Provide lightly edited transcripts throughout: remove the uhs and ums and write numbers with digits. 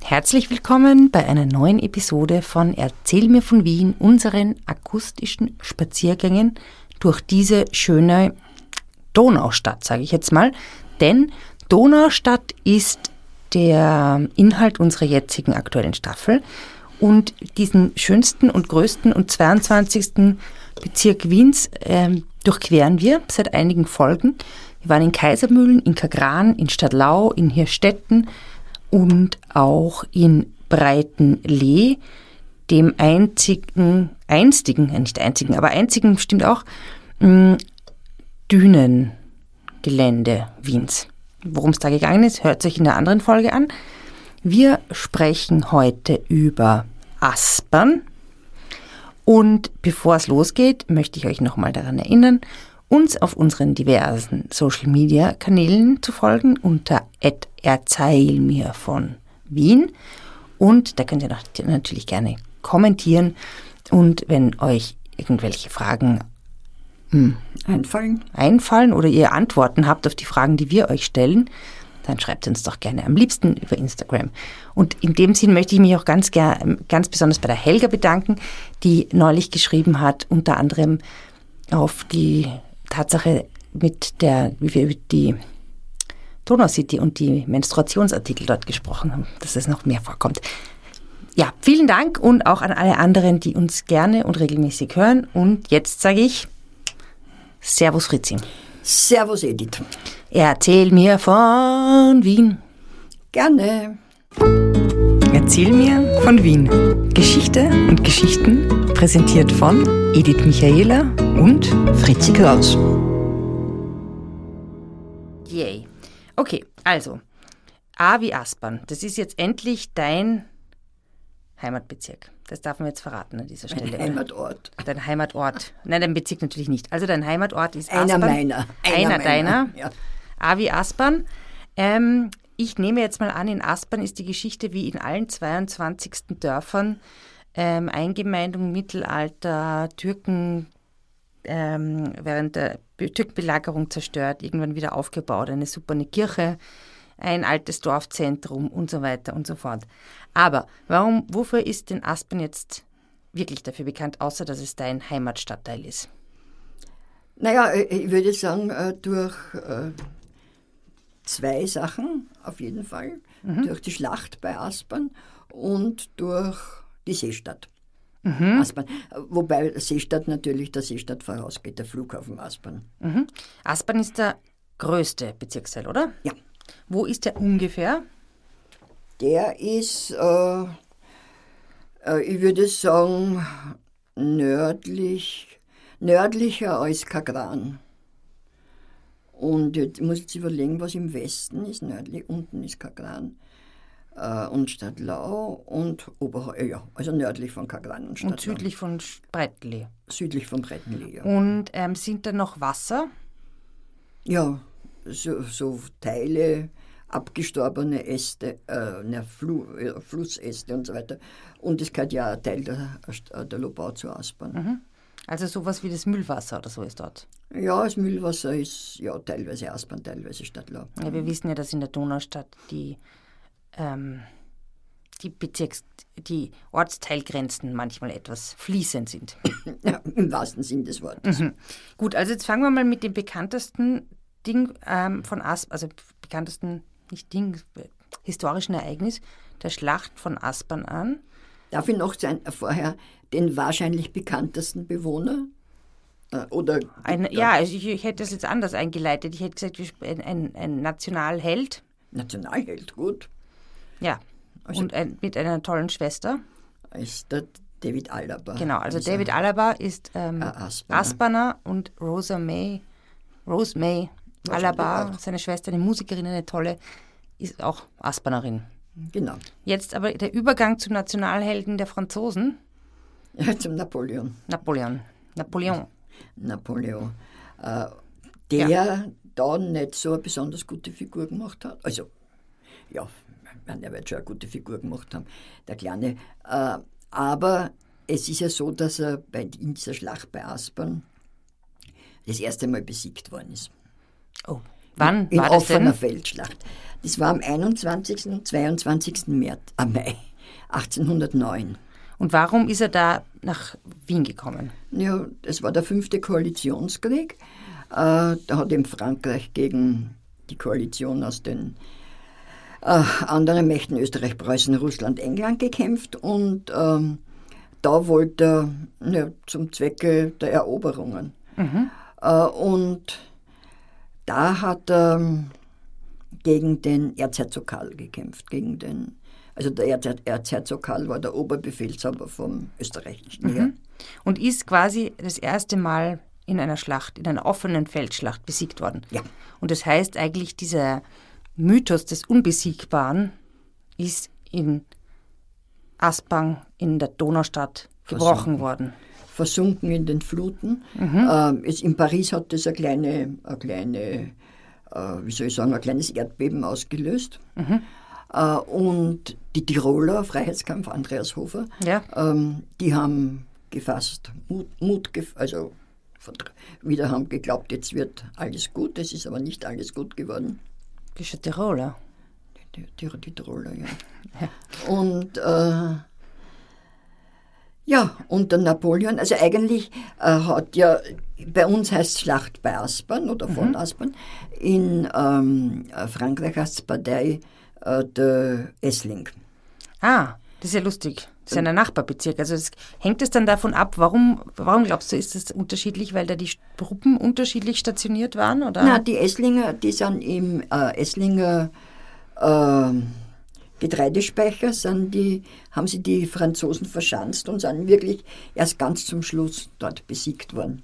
Herzlich willkommen bei einer neuen Episode von Erzähl mir von Wien, unseren akustischen Spaziergängen durch diese schöne Donaustadt, sage ich jetzt mal. Denn Donaustadt ist der Inhalt unserer jetzigen aktuellen Staffel. Und diesen schönsten und größten und 22. Bezirk Wiens durchqueren wir seit einigen Folgen. Wir waren in Kaisermühlen, in Kagran, in Stadlau, in Hirstetten und auch in Breitenlee, dem einzigen stimmt auch, Dünengelände Wiens. Worum es da gegangen ist, hört sich in der anderen Folge an. Wir sprechen heute über Aspern. Und bevor es losgeht, möchte ich euch nochmal daran erinnern, uns auf unseren diversen Social-Media-Kanälen zu folgen unter @erzählmir von Wien. Und da könnt ihr natürlich gerne kommentieren. Und wenn euch irgendwelche Fragen einfallen oder ihr Antworten habt auf die Fragen, die wir euch stellen, dann schreibt uns doch gerne am liebsten über Instagram. Und in dem Sinn möchte ich mich auch ganz besonders bei der Helga bedanken, die neulich geschrieben hat, unter anderem auf die Tatsache, wie wir über die Donau City und die Menstruationsartikel dort gesprochen haben, dass es noch mehr vorkommt. Ja, vielen Dank und auch an alle anderen, die uns gerne und regelmäßig hören. Und jetzt sage ich Servus Fritzi. Servus Edith. Erzähl mir von Wien. Gerne. Erzähl mir von Wien. Geschichte und Geschichten präsentiert von Edith Michaela und Fritzi Kraus. Yay. Okay, also A wie Aspern. Das ist jetzt endlich dein Heimatbezirk. Das darf man jetzt verraten an dieser Stelle. Mein Heimatort. Dein Heimatort. Nein, dein Bezirk natürlich nicht. Also dein Heimatort ist Aspern. Einer deiner. Ja. A wie Aspern. Ich nehme jetzt mal an, in Aspern ist die Geschichte wie in allen 22. Dörfern Eingemeindung, Mittelalter, Türken während der Türkenbelagerung zerstört, irgendwann wieder aufgebaut, eine super Kirche, ein altes Dorfzentrum und so weiter und so fort. Aber wofür ist denn Aspern jetzt wirklich dafür bekannt, außer dass es dein Heimatstadtteil ist? Naja, ich würde sagen, durch zwei Sachen auf jeden Fall. Durch die Schlacht bei Aspern und durch die Seestadt. Aspern. Wobei der Seestadt vorausgeht, der Flughafen Aspern. Aspern ist der größte Bezirksteil, oder? Ja. Wo ist der ungefähr? Der ist, ich würde sagen, nördlicher als Kagran. Und ich muss jetzt überlegen, was im Westen ist. Nördlich, unten ist Kagran und Stadlau und also nördlich von Kagran und Stadlau. Und südlich von Breitenlee. Südlich von Breitenlee, ja. Und sind da noch Wasser? Ja, so Teile, abgestorbene Äste, Flussäste und so weiter. Und es gehört ja ein Teil der Lobau zu Aspern. Also sowas wie das Mühlwasser oder so ist dort? Ja, das Mühlwasser ist ja teilweise Aspern, teilweise Stadlau. Ja, wir wissen ja, dass in der Donaustadt die Ortsteilgrenzen manchmal etwas fließend sind. Ja, im wahrsten Sinn des Wortes. Gut, also jetzt fangen wir mal mit dem bekanntesten Ding von Aspern, also bekanntesten, nicht Ding, historischen Ereignis, der Schlacht von Aspern an. Darf ich noch vorher den wahrscheinlich bekanntesten Bewohner? Ich hätte das jetzt anders eingeleitet. Ich hätte gesagt, ein Nationalheld. Nationalheld, gut. Ja, Also, und mit einer tollen Schwester. Ist der David Alaba. Genau, also David Alaba ist Asperner und Rose May Alaba, seine Schwester, eine Musikerin, eine tolle, ist auch Aspernerin. Genau. Jetzt aber der Übergang zum Nationalhelden der Franzosen. Ja, zum Napoleon. Der da nicht so eine besonders gute Figur gemacht hat. Also, ja, er wird schon eine gute Figur gemacht haben, der Kleine. Aber es ist ja so, dass er in dieser Schlacht bei Aspern das erste Mal besiegt worden ist. Oh. Wann in war das offener denn? Feldschlacht. Das war am 21. und 22. Mai 1809. Und warum ist er da nach Wien gekommen? Ja, es war der 5. Koalitionskrieg. Da hat eben Frankreich gegen die Koalition aus den anderen Mächten Österreich, Preußen, Russland, England gekämpft und da wollte er zum Zwecke der Eroberungen. Und da hat er gegen den Erzherzog Karl gekämpft, also der Erzherzog Karl war der Oberbefehlshaber vom österreichischen Heer. Und ist quasi das erste Mal in einer Schlacht, in einer offenen Feldschlacht besiegt worden. Ja. Und das heißt eigentlich, dieser Mythos des Unbesiegbaren ist in Aspang in der Donaustadt gebrochen worden. Versunken in den Fluten. In Paris hat das ein kleines Erdbeben ausgelöst. Und die Tiroler, Freiheitskampf, Andreas Hofer, die haben gefasst, wieder haben geglaubt, jetzt wird alles gut. Es ist aber nicht alles gut geworden. Bist du Tiroler? Die Tiroler, ja. Und und der Napoleon, also eigentlich hat ja, bei uns heißt es Schlacht bei Aspern oder von Aspern, in Frankreich heißt es Bataille de Essling. Ah, das ist ja lustig. Das ist ja ein Nachbarbezirk. Also hängt es dann davon ab, warum glaubst du, ist das unterschiedlich, weil da die Truppen unterschiedlich stationiert waren? Oder? Na, die Esslinger, die sind im Esslinger Getreidespeicher, haben sie die Franzosen verschanzt und sind wirklich erst ganz zum Schluss dort besiegt worden.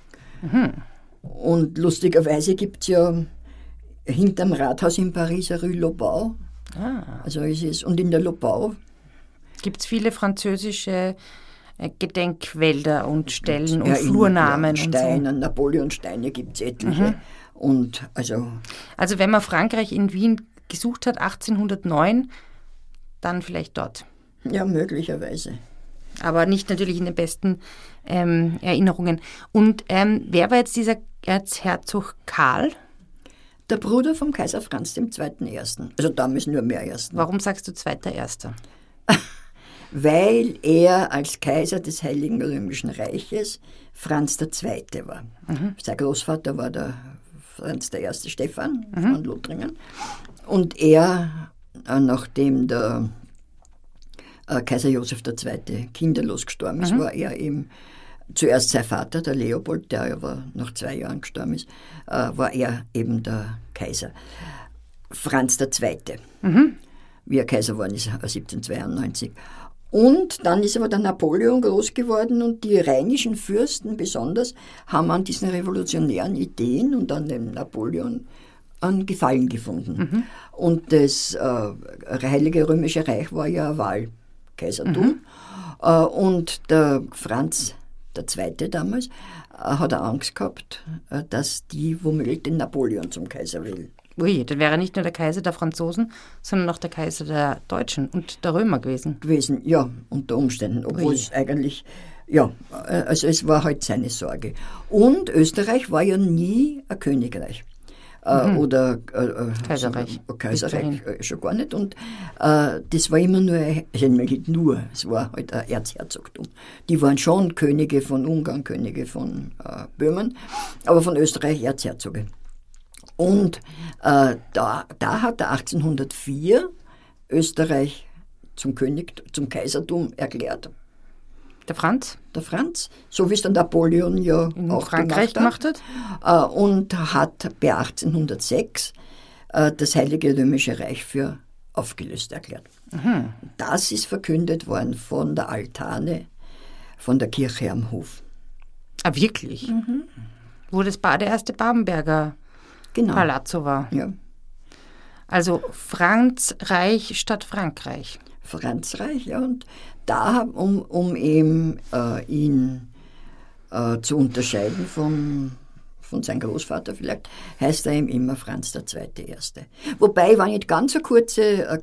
Und lustigerweise gibt es ja hinterm Rathaus in Paris eine Rue Lobau. Also und in der Lobau gibt es viele französische Gedenkwälder und Stellen und Flurnamen. Steine, so. Napoleonsteine gibt es etliche. Und also wenn man Frankreich in Wien gesucht hat, 1809, dann vielleicht dort. Ja, möglicherweise. Aber nicht natürlich in den besten Erinnerungen. Und wer war jetzt dieser Erzherzog Karl? Der Bruder vom Kaiser Franz II. Also damals nur mehr Ersten. Warum sagst du Zweiter Erster? Weil er als Kaiser des Heiligen Römischen Reiches Franz II. War. Sein Großvater war der Franz I. Stephan von Lothringen. Und er, nachdem der Kaiser Josef II. Kinderlos gestorben ist, war er eben zuerst sein Vater, der Leopold, der aber nach 2 Jahren gestorben ist, war er eben der Kaiser. Franz II., wie er Kaiser geworden ist, 1792. Und dann ist aber der Napoleon groß geworden und die rheinischen Fürsten besonders haben an diesen revolutionären Ideen und an dem Napoleon an Gefallen gefunden. Und das Heilige Römische Reich war ja ein Wahlkaisertum. Und der Franz II. Damals hat er Angst gehabt, dass die womöglich den Napoleon zum Kaiser will. Ui, dann wäre er nicht nur der Kaiser der Franzosen, sondern auch der Kaiser der Deutschen und der Römer gewesen. Ja, unter Umständen, obwohl es eigentlich, also es war halt seine Sorge. Und Österreich war ja nie ein Königreich. Oder Kaiserreich. Kaiserreich schon gar nicht. Und das war immer nur, es war halt ein Erzherzogtum. Die waren schon Könige von Ungarn, Könige von Böhmen, aber von Österreich Erzherzoge. Und da hat er 1804 Österreich zum Kaisertum erklärt. Der Franz? Der Franz, so wie es der Napoleon ja in auch Frankreich gemacht hat. Und hat bei 1806 das Heilige Römische Reich für aufgelöst erklärt. Das ist verkündet worden von der Altane, von der Kirche am Hof. Ah, wirklich? Wo das der erste Babenberger Palazzo war. Ja. Also Franzreich statt Frankreich. Franzreich, ja. Und da, um eben ihn zu unterscheiden von seinem Großvater vielleicht, heißt er ihm immer Franz II. Erste. Wobei, wenn ich ganz ein kurzer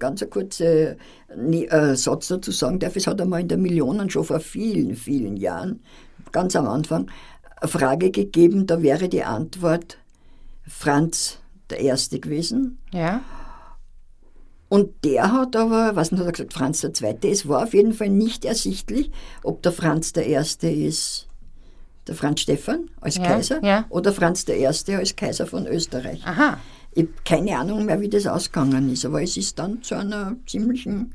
Satz dazu sagen darf, es hat einmal in der Millionen schon vor vielen, vielen Jahren, ganz am Anfang, eine Frage gegeben, da wäre die Antwort Franz der Erste gewesen. Ja. Und der hat aber, was hat er gesagt, Franz II. Es war auf jeden Fall nicht ersichtlich, ob der Franz I. ist der Franz Stephan als Kaiser oder Franz I. als Kaiser von Österreich. Aha. Ich habe keine Ahnung mehr, wie das ausgegangen ist, aber es ist dann zu einem ziemlichen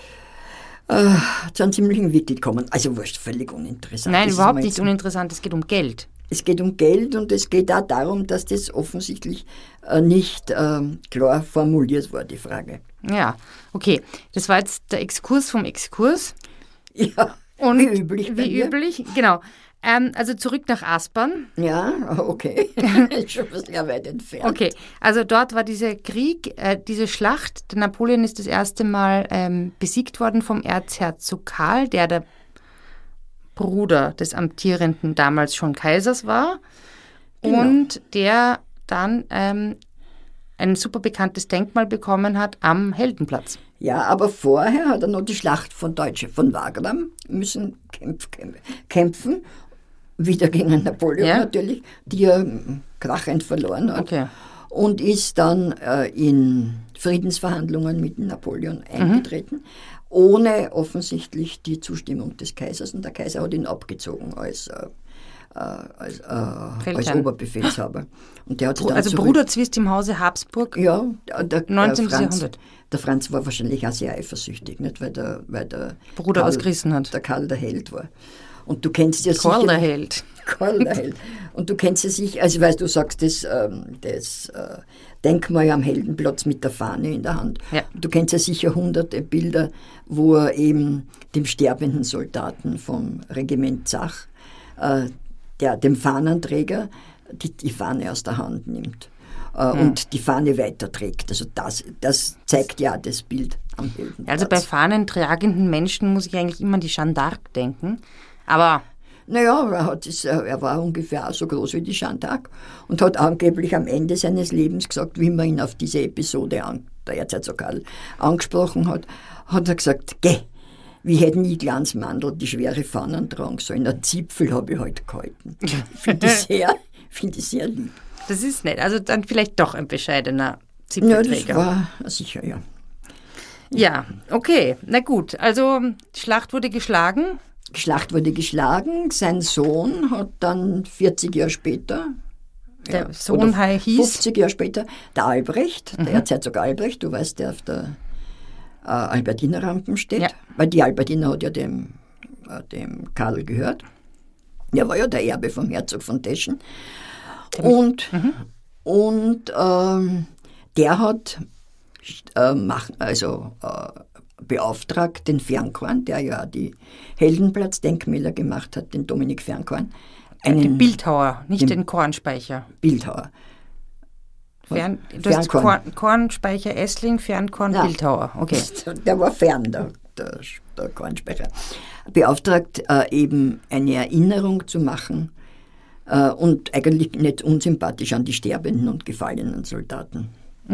Wickel gekommen. Also wurscht, völlig uninteressant. Nein, überhaupt nicht uninteressant, es geht um Geld. Es geht um Geld und es geht auch darum, dass das offensichtlich nicht klar formuliert war, die Frage. Ja, okay. Das war jetzt der Exkurs vom Exkurs. Ja, und wie üblich. Wie üblich, genau. Also zurück nach Aspern. Ja, okay. Schon sehr weit entfernt. Okay, also dort war dieser Krieg, diese Schlacht. Der Napoleon ist das erste Mal besiegt worden vom Erzherzog Karl, der Bruder des amtierenden damals schon Kaisers war. Genau. Und der dann ein super bekanntes Denkmal bekommen hat am Heldenplatz. Ja, aber vorher hat er noch die Schlacht von Wagram müssen kämpfen. Wieder gegen Napoleon natürlich, die er krachend verloren hat. Okay. Und ist dann in Friedensverhandlungen mit Napoleon eingetreten, ohne offensichtlich die Zustimmung des Kaisers. Und der Kaiser hat ihn abgezogen als Oberbefehlshaber. Und der hat sich dann also Bruderzwist im Hause Habsburg? Ja, 19. Jahrhundert. Der Franz war wahrscheinlich auch sehr eifersüchtig, nicht? Weil der Bruder Karl, was gerissen hat. Der Karl der Held war. Und du kennst ja Karl der Held. Karl der Held. Und du kennst ja sicher, also weißt du, sagst das Denkmal am Heldenplatz mit der Fahne in der Hand. Ja. Du kennst ja sicher hunderte Bilder, wo er eben dem sterbenden Soldaten vom Regiment Zach, dem Fahnenträger, die Fahne aus der Hand nimmt und die Fahne weiterträgt. Also das zeigt ja das Bild am Heldenplatz. Also bei fahnentragenden Menschen muss ich eigentlich immer an die Jeanne d'Arc denken. Aber naja, er war ungefähr so groß wie die Jeanne d'Arc und hat angeblich am Ende seines Lebens gesagt, wie man ihn auf diese Episode, der Erzherzog Karl, angesprochen hat er gesagt, geh, wie hätten die Glanzmandel die schwere Fahnen tragen sollen. Ein Zipfel habe ich halt gehalten. Finde ich sehr lieb. Das ist nett. Also dann vielleicht doch ein bescheidener Zipfelträger. Ja, das war sicher, ja. Ja, okay. Na gut. Also die Schlacht wurde geschlagen. Die Schlacht wurde geschlagen. Sein Sohn hat dann 40 Jahre später, der Sohn hieß 50 Jahre später, der Albrecht, der Erzherzog Albrecht, du weißt, der auf der Albertinerrampen steht, weil die Albertiner hat ja dem Karl gehört. Der war ja der Erbe vom Herzog von Teschen. Und der hat beauftragt den Fernkorn, der ja die Heldenplatzdenkmäler gemacht hat, den Dominik Fernkorn. Den Bildhauer, nicht den Kornspeicher. Bildhauer. Du hast Kornspeicher Essling, Fernkorn, Bildhauer. Okay. Der war fern, der Kornspeicher. Beauftragt, eben eine Erinnerung zu machen und eigentlich nicht unsympathisch an die sterbenden und gefallenen Soldaten.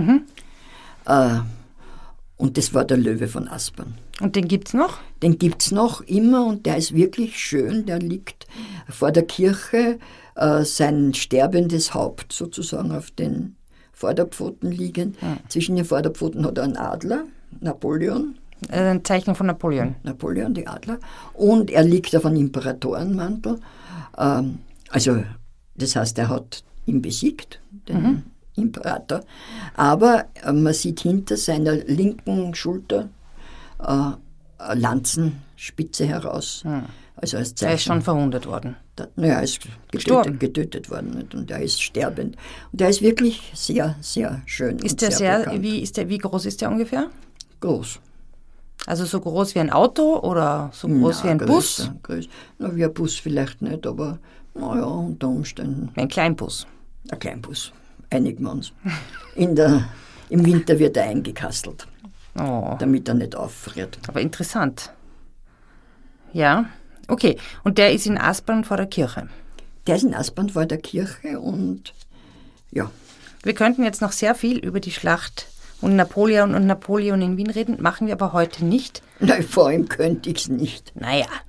Und das war der Löwe von Aspern. Und den gibt's noch? Den gibt's noch immer und der ist wirklich schön. Der liegt vor der Kirche, sein sterbendes Haupt sozusagen auf den Vorderpfoten liegend. Zwischen den Vorderpfoten hat er einen Adler, Napoleon. Ein Zeichen von Napoleon. Napoleon, die Adler. Und er liegt auf einem Imperatorenmantel. Also, das heißt, er hat ihn besiegt, den Imperator. Aber man sieht hinter seiner linken Schulter eine Lanzenspitze heraus. Also als Zeichen. Er ist schon verwundet worden. Er ist getötet worden nicht? Und er ist sterbend. Und er ist wirklich sehr, sehr schön. Ist der wie groß ist der ungefähr? Groß. Also so groß wie ein Auto oder so groß wie ein Bus? Größer. Na, wie ein Bus vielleicht nicht, aber naja, unter Umständen. Ein Kleinbus. Ein Kleinbus, einigen wir uns. Im Winter wird er eingekastelt, damit er nicht auffriert. Aber interessant. Ja, okay. Und der ist in Aspern vor der Kirche? Der ist in Aspern vor der Kirche und ja. Wir könnten jetzt noch sehr viel über die Schlacht und Napoleon in Wien reden, machen wir aber heute nicht. Nein, vor allem könnte ich es nicht. Naja,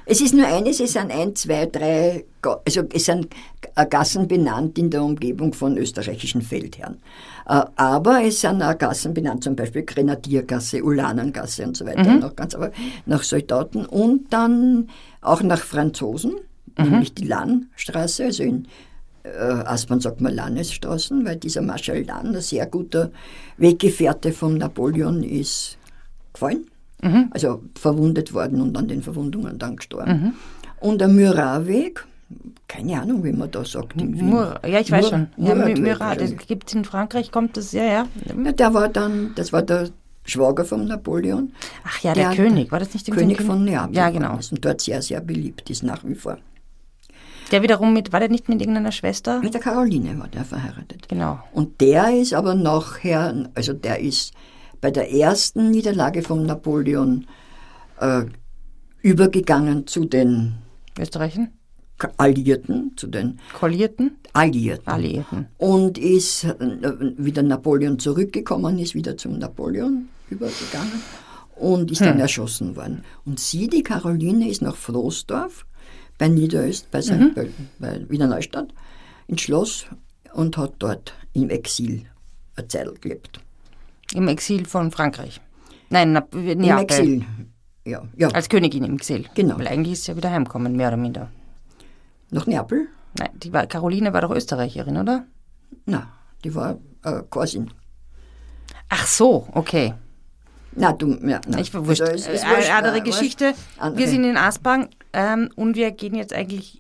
Es ist nur eines, es sind 1, 2, 3, also es sind Gassen benannt in der Umgebung von österreichischen Feldherren. Aber es sind auch Gassen benannt, zum Beispiel Grenadiergasse, Ulanengasse und so weiter, noch ganz, aber nach Soldaten und dann auch nach Franzosen, nämlich die Lannesstraße, also in Aspern sagt man Lannesstraßen, weil dieser Marschall Lannes, ein sehr guter Weggefährte von Napoleon, ist gefallen. Also verwundet worden und an den Verwundungen dann gestorben. Und der Muratweg, keine Ahnung, wie man da sagt in Wien. Ja, ich weiß schon. Ja, Murat, das gibt es in Frankreich, kommt das, ja. Ja, das war der Schwager von Napoleon. Ach ja, der König, war das nicht der König von Neapel? Ja, genau. Und dort sehr, sehr beliebt ist nach wie vor. Der wiederum war der nicht mit irgendeiner Schwester? Mit der Caroline war der verheiratet. Genau. Und der ist aber nachher, also der ist bei der ersten Niederlage von Napoleon übergegangen zu den Österreichern? Alliierten, zu den Koalierten? Alliierten. Und ist wieder Napoleon zurückgekommen, ist wieder zum Napoleon übergegangen und ist dann erschossen worden. Und sie, die Caroline, ist nach Floßdorf bei Niederöst, bei St. Pölten, bei Wiener Neustadt, ins Schloss und hat dort im Exil eine Zeit gelebt. Im Exil von Frankreich? Nein, Neapel. Im Exil, ja. Als Königin im Exil? Genau. Weil eigentlich ist sie ja wieder heimgekommen, mehr oder minder. Nach Neapel? Nein, Caroline war doch Österreicherin, oder? Nein, die war Korsin. Ach so, okay. Nein. Ich wurscht. Andere Geschichte. Wir sind in Aspang und wir gehen jetzt eigentlich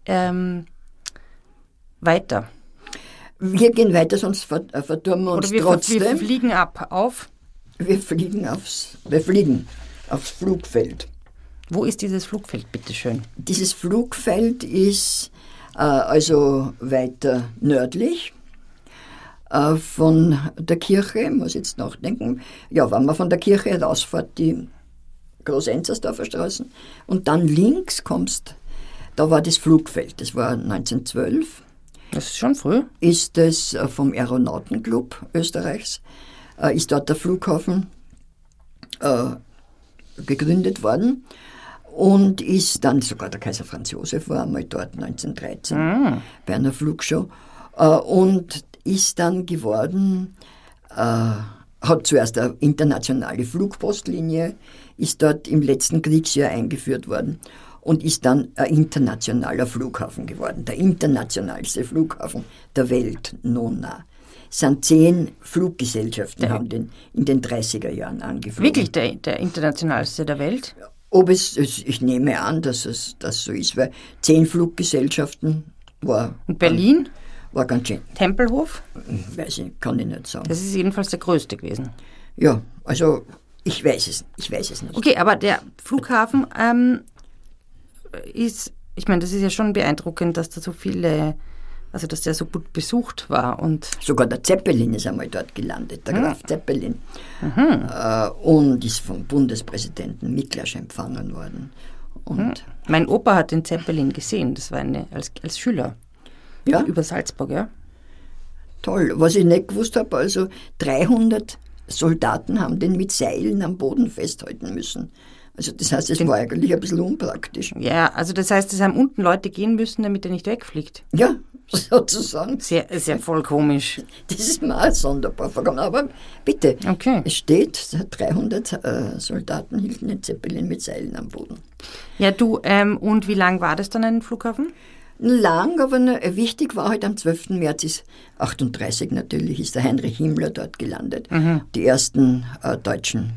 weiter. Wir gehen weiter, sonst verdurren wir uns trotzdem. Wir fliegen auf. Wir fliegen aufs Flugfeld. Wo ist dieses Flugfeld, bitteschön? Dieses Flugfeld ist also weiter nördlich von der Kirche. Ich muss jetzt nachdenken. Ja, wenn man von der Kirche rausfährt, die Groß-Enzersdorfer Straßen, und dann links kommst, da war das Flugfeld. Das war 1912. Das ist schon früh. Ist das vom Aeronautenclub Österreichs, ist dort der Flughafen gegründet worden und ist dann, sogar der Kaiser Franz Josef war einmal dort 1913 bei einer Flugshow und ist dann geworden, hat zuerst eine internationale Flugpostlinie, ist dort im letzten Kriegsjahr eingeführt worden und ist dann ein internationaler Flughafen geworden, der internationalste Flughafen der Welt, nona. Es sind 10 Fluggesellschaften haben in den 30er Jahren angeflogen. Wirklich der internationalste der Welt? Ich nehme an, dass das so ist, weil 10 Fluggesellschaften war... Und Berlin? War ganz schön. Tempelhof? Weiß ich, kann ich nicht sagen. Das ist jedenfalls der größte gewesen. Ja, also ich weiß es nicht. Okay, aber der Flughafen ist, ich meine, das ist ja schon beeindruckend, dass da so viele, also dass der so gut besucht war. Und sogar der Zeppelin ist einmal dort gelandet, der Graf Zeppelin. Und ist vom Bundespräsidenten Miklas empfangen worden. Und mein Opa hat den Zeppelin gesehen, das war als Schüler. Ja? Über Salzburg, ja. Toll. Was ich nicht gewusst habe, also 300 Soldaten haben den mit Seilen am Boden festhalten müssen. Also das heißt, es war eigentlich ein bisschen unpraktisch. Ja, also das heißt, es haben unten Leute gehen müssen, damit er nicht wegfliegt. Ja, sozusagen. Ist ja voll komisch. Das ist mal sonderbar vorgekommen. Aber bitte, Es steht, 300 Soldaten hielten den Zeppelin mit Seilen am Boden. Ja, du, und wie lang war das dann ein Flughafen? Lang, aber wichtig war halt am 12. März 1938 natürlich, ist der Heinrich Himmler dort gelandet. Die ersten deutschen,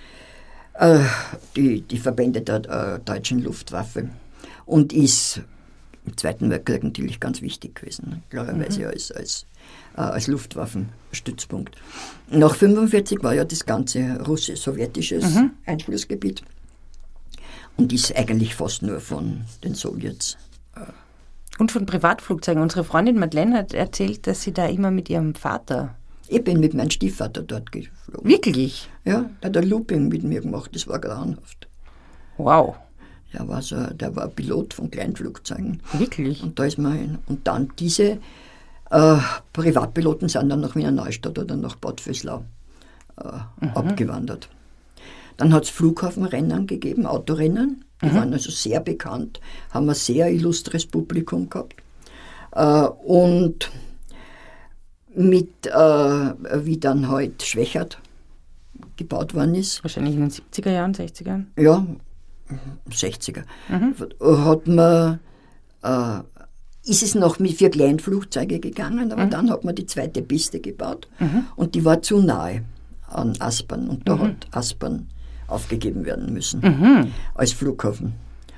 die Verbände der deutschen Luftwaffe. Und ist im Zweiten Weltkrieg natürlich ganz wichtig gewesen, klarerweise als Luftwaffenstützpunkt. Nach 1945 war ja das ganze russisch-sowjetisches Einflussgebiet und ist eigentlich fast nur von den Sowjets. Und von Privatflugzeugen. Unsere Freundin Madeleine hat erzählt, dass sie da immer mit ihrem Vater... Ich bin mit meinem Stiefvater dort geflogen. Wirklich? Ja, der hat ein Looping mit mir gemacht, das war grauenhaft. Wow. Der war Pilot von Kleinflugzeugen. Wirklich? Und da ist man hin. Und dann diese Privatpiloten sind dann nach Wiener Neustadt oder nach Bad Vöslau abgewandert. Dann hat es Flughafenrennen gegeben, Autorennen. Die waren also sehr bekannt, haben ein sehr illustres Publikum gehabt. Und wie dann halt Schwächert gebaut worden ist. Wahrscheinlich in den 70er Jahren, 60er? Ja, 60er. Hat man, ist es noch mit 4 Kleinflugzeuge gegangen, aber dann hat man die zweite Piste gebaut und die war zu nahe an Aspern und da hat Aspern aufgegeben werden müssen als Flughafen.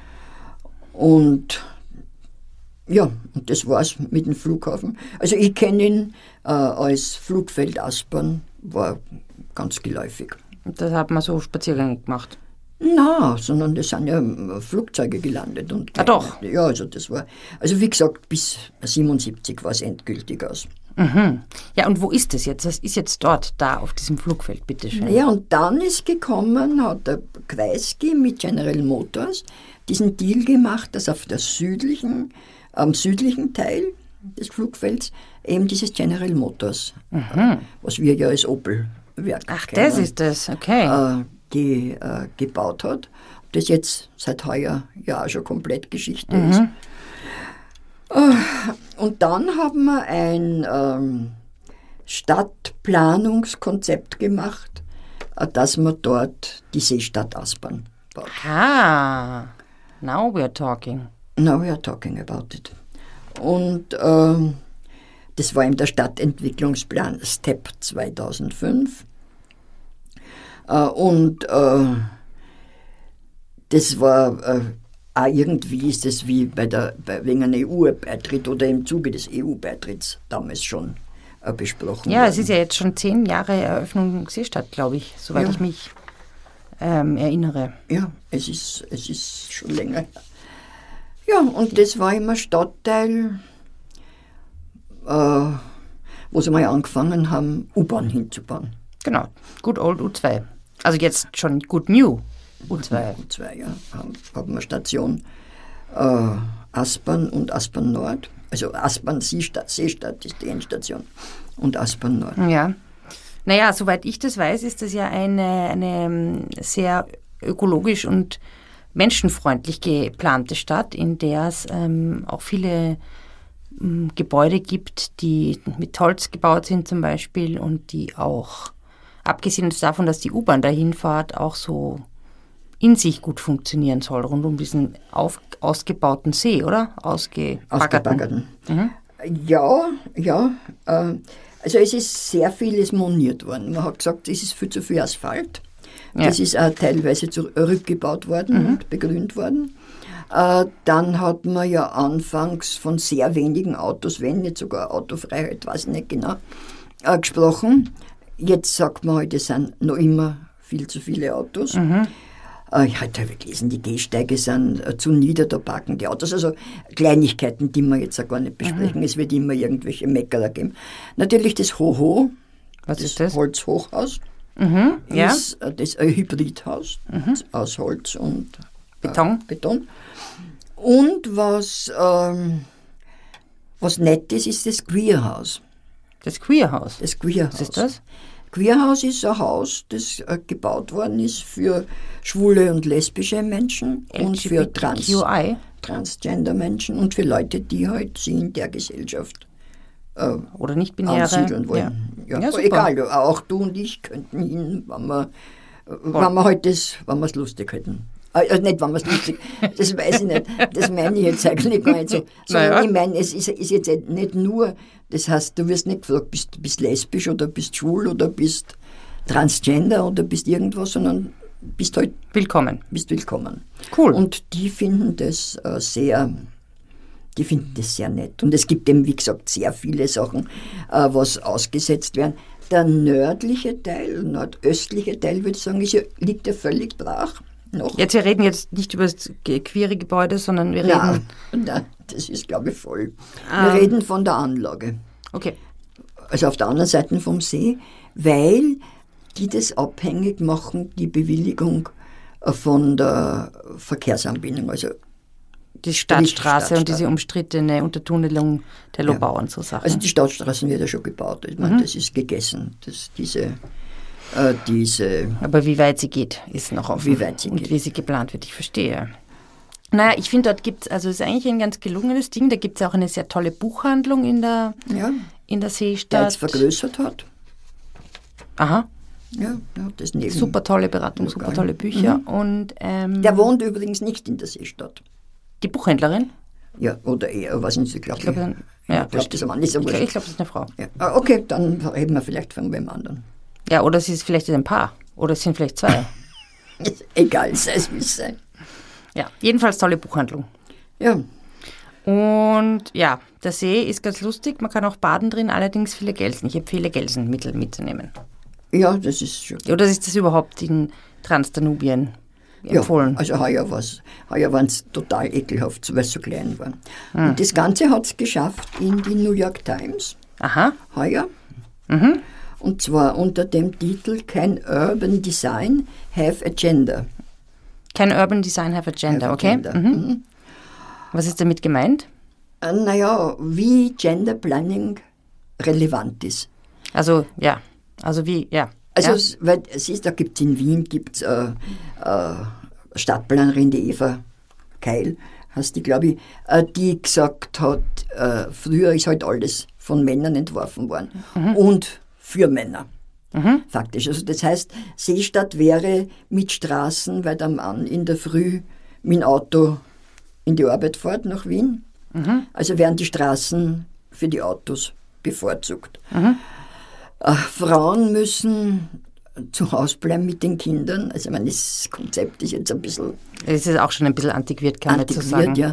Und ja, und das war's mit dem Flughafen. Also ich kenne ihn als Flugfeld Aspern, war ganz geläufig. Und das hat man so Spaziergänge gemacht? Na, sondern das sind ja Flugzeuge gelandet. Und doch? Ja, also das war, also wie gesagt, bis 1977 war es endgültig aus. Ja, und wo ist das jetzt? Was ist jetzt dort, da auf diesem Flugfeld, bitteschön? Ja, und dann ist gekommen, hat der Kreisky mit General Motors diesen Deal gemacht, dass auf der am südlichen Teil des Flugfelds eben dieses General Motors, was wir ja als Opel-Werk kennen. Das ist das, okay. Gebaut hat. Das jetzt seit heuer ja auch schon komplett Geschichte ist. Und dann haben wir ein Stadtplanungskonzept gemacht, dass man dort die Seestadt Aspern baut. Now we are talking. Now we are talking about it. Und das war eben der Stadtentwicklungsplan STEP 2005. Das war auch irgendwie ist das wie wegen einem EU-Beitritt oder im Zuge des EU-Beitritts damals schon besprochen worden. Es ist ja jetzt schon 10 Jahre Eröffnung Seestadt, glaube ich, soweit ich mich erinnere. Ja, es ist schon länger her. Ja, und das war immer Stadtteil, wo sie mal angefangen haben, U-Bahn hinzubauen. Genau, Good Old U2. Also jetzt schon Good New U2. U2, ja. Haben wir Station Aspern und Aspern Nord. Also Aspern Seestadt ist die Endstation und Aspern Nord. Ja. Naja, soweit ich das weiß, ist das ja eine sehr ökologisch und menschenfreundlich geplante Stadt, in der es auch viele Gebäude gibt, die mit Holz gebaut sind zum Beispiel und die auch, abgesehen davon, dass die U-Bahn dahin fährt, auch so in sich gut funktionieren soll, rund um diesen ausgebauten See, oder? Ausgebaggerten. Ja. Also es ist sehr vieles moniert worden. Man hat gesagt, es ist viel zu viel Asphalt. Das ist auch teilweise zurückgebaut worden und begrünt worden. Dann hat man ja anfangs von sehr wenigen Autos, wenn nicht sogar Autofreiheit, weiß ich nicht genau, gesprochen. Jetzt sagt man halt, es sind noch immer viel zu viele Autos. Ich habe gelesen, die Gehsteige sind zu nieder, da parken die Autos. Also Kleinigkeiten, die wir jetzt auch gar nicht besprechen. Es wird immer irgendwelche Meckerer geben. Natürlich das Hoho, das Holzhochhaus, ist das ein Hybridhaus aus Holz und Beton. Und was nett ist das Queerhaus. Das Queerhaus? Das Queerhaus. Was ist das? Queerhaus ist ein Haus, das gebaut worden ist für schwule und lesbische Menschen und für Transgender-Menschen und für Leute, die halt sie in der Gesellschaft oder nicht binäre ansiedeln wollen. Ja, egal, auch du und ich könnten hin, wenn wir es lustig hätten. Nicht, wenn wir es lustig, das weiß ich nicht, das meine ich jetzt eigentlich gar nicht so. Sondern ich meine, es ist jetzt nicht nur, das heißt, du wirst nicht gefragt, bist lesbisch oder bist schwul oder bist transgender oder bist irgendwas, sondern bist halt willkommen. Cool. Und die finden das sehr nett. Und es gibt eben, wie gesagt, sehr viele Sachen, was ausgesetzt werden. Der nördliche Teil, nordöstliche Teil, würde ich sagen, liegt ja völlig brach. Noch. Wir reden jetzt nicht über das queere Gebäude, sondern wir reden... Nein, das ist, glaube ich, voll. Wir reden von der Anlage. Okay. Also auf der anderen Seite vom See, weil die das abhängig machen, die Bewilligung von der Verkehrsanbindung, also die Stadtstraße und diese umstrittene Untertunnelung der Lobau und so Sachen. Also die Stadtstraßen wird ja schon gebaut. Ich meine, das ist gegessen. Aber wie weit sie geht, ist noch offen. Wie weit sie und geht. wie sie geplant wird, ich verstehe. Naja, ich finde, dort gibt es, also es ist eigentlich ein ganz gelungenes Ding, da gibt es auch eine sehr tolle Buchhandlung in der Seestadt. Der jetzt vergrößert hat. Aha. Ja, das neben. Super tolle Beratung, super tolle Bücher. Und, der wohnt übrigens nicht in der Seestadt. Die Buchhändlerin? Ja, oder er, weiß nicht, ich glaube, das ist ein Mann. Ich glaube, das ist eine Frau. Ja. Okay, dann reden wir vielleicht von wem anderen. Ja, oder es ist vielleicht ein Paar. Oder es sind vielleicht zwei. Egal, sei es wie es sei. Ja, jedenfalls tolle Buchhandlung. Ja. Und ja, der See ist ganz lustig. Man kann auch baden drin, allerdings viele Gelsen. Ich empfehle Gelsen mitzunehmen. Ja, das ist schon. Oder ist das überhaupt in Transdanubien empfohlen? Ja, also heuer waren es total ekelhaft, weil es so klein war. Und das Ganze hat es geschafft in die New York Times. Aha. Heuer. Mhm. Und zwar unter dem Titel Can Urban Design Have a Gender? Can Urban Design Have a Gender, okay. Mhm. Was ist damit gemeint? Naja, wie Gender Planning relevant ist. Also, ja. Also wie, ja. Also, weil siehst, da gibt es in Wien Stadtplanerin, die Eva Keil, heißt die, glaube ich, die gesagt hat, früher ist halt alles von Männern entworfen worden. Und für Männer. Faktisch. Also das heißt, Seestadt wäre mit Straßen, weil der Mann in der Früh mit dem Auto in die Arbeit fährt nach Wien. Also werden die Straßen für die Autos bevorzugt. Frauen müssen zu Hause bleiben mit den Kindern. Also ich meine, das Konzept ist jetzt ein bisschen... Es ist auch schon ein bisschen antiquiert, kann man so sagen. Ja.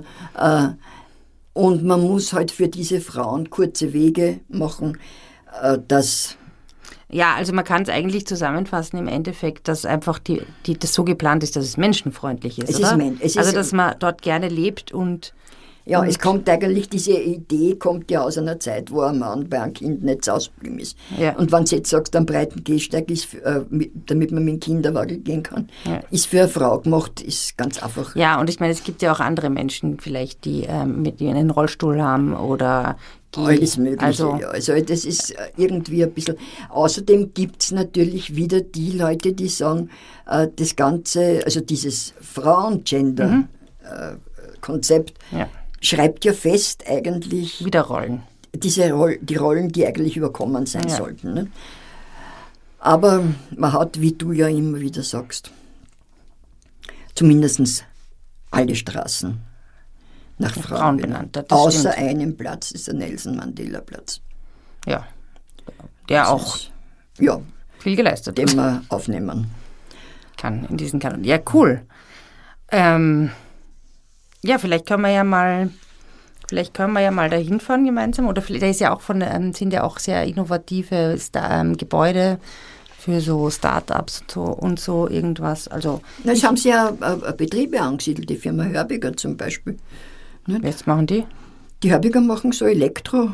Und man muss halt für diese Frauen kurze Wege machen, dass... Ja, also man kann es eigentlich zusammenfassen im Endeffekt, dass einfach das so geplant ist, dass es menschenfreundlich ist, oder? Also dass man dort gerne lebt und... Ja, es kommt eigentlich, diese Idee kommt ja aus einer Zeit, wo ein Mann bei einem Kind nicht ausgeblieben ist. Ja. Und wenn du jetzt sagst, ein breiten Gehsteig ist, damit man mit dem Kinderwagen gehen kann, ist für eine Frau gemacht, ist ganz einfach. Ja, und ich meine, es gibt ja auch andere Menschen vielleicht, die einen Rollstuhl haben oder... Alles Mögliche, Also das ist irgendwie ein bisschen... Außerdem gibt es natürlich wieder die Leute, die sagen, das Ganze, also dieses Frauen-Gender-Konzept, schreibt ja fest eigentlich... Wieder Rollen. Die Rollen, die eigentlich überkommen sein sollten. Ne? Aber man hat, wie du ja immer wieder sagst, zumindest alle Straßen nach Frauen benannt. Außer stimmt. Einem Platz ist der Nelson-Mandela-Platz. Ja, der das auch viel geleistet hat. Den man aufnehmen kann in diesen Kanon. Ja, cool. Ja, vielleicht können wir ja mal dahin fahren gemeinsam. Oder vielleicht, da ist ja auch sind ja auch sehr innovative Gebäude für so Start-ups und so irgendwas. Also das haben sie ja Betriebe angesiedelt, die Firma Hörbiger zum Beispiel. Nicht? Jetzt machen die? Die Hörbiger machen so Elektro,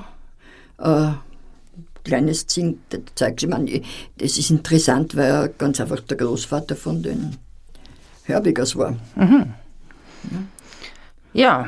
kleines Ding, das zeigt sich, das ist interessant, weil er ganz einfach der Großvater von den Hörbigers war. Ja.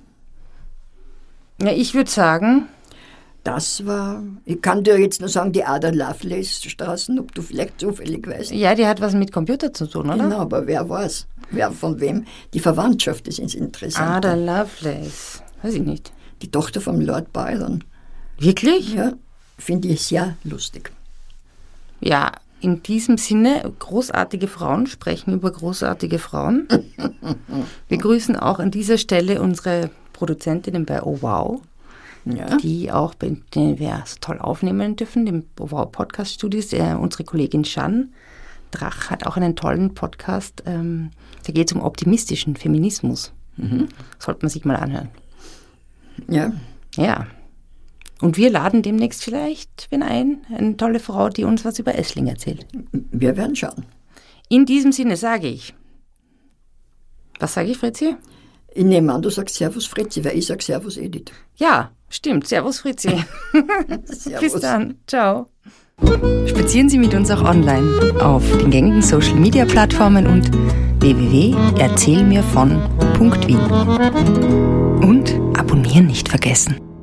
Ja, ich würde sagen... ich kann dir jetzt nur sagen, die Ada Lovelace-Straßen, ob du vielleicht zufällig weißt. Ja, die hat was mit Computer zu tun, oder? Genau, aber wer weiß? Wer von wem? Die Verwandtschaft ist interessant. Ada Lovelace, weiß ich nicht. Die Tochter von Lord Byron. Wirklich? Ja, finde ich sehr lustig. Ja, in diesem Sinne, großartige Frauen sprechen über großartige Frauen. Wir grüßen auch an dieser Stelle unsere Produzentinnen bei Oh Wow, die auch, den wir so toll aufnehmen dürfen, dem Oh Wow Podcast Studios. Unsere Kollegin Jeanne Drach hat auch einen tollen Podcast, da geht es um optimistischen Feminismus. Sollte man sich mal anhören. Ja. Ja. Und wir laden demnächst vielleicht eine tolle Frau, die uns was über Essling erzählt. Wir werden schauen. In diesem Sinne sage ich, was sage ich, Fritzi? Ich nehme an, du sagst Servus Fritzi, weil ich sage Servus Edith. Ja, stimmt. Servus Fritzi. Servus. Bis dann. Ciao. Spazieren Sie mit uns auch online auf den gängigen Social-Media-Plattformen und www.erzählmirvon.wien. Und abonnieren nicht vergessen.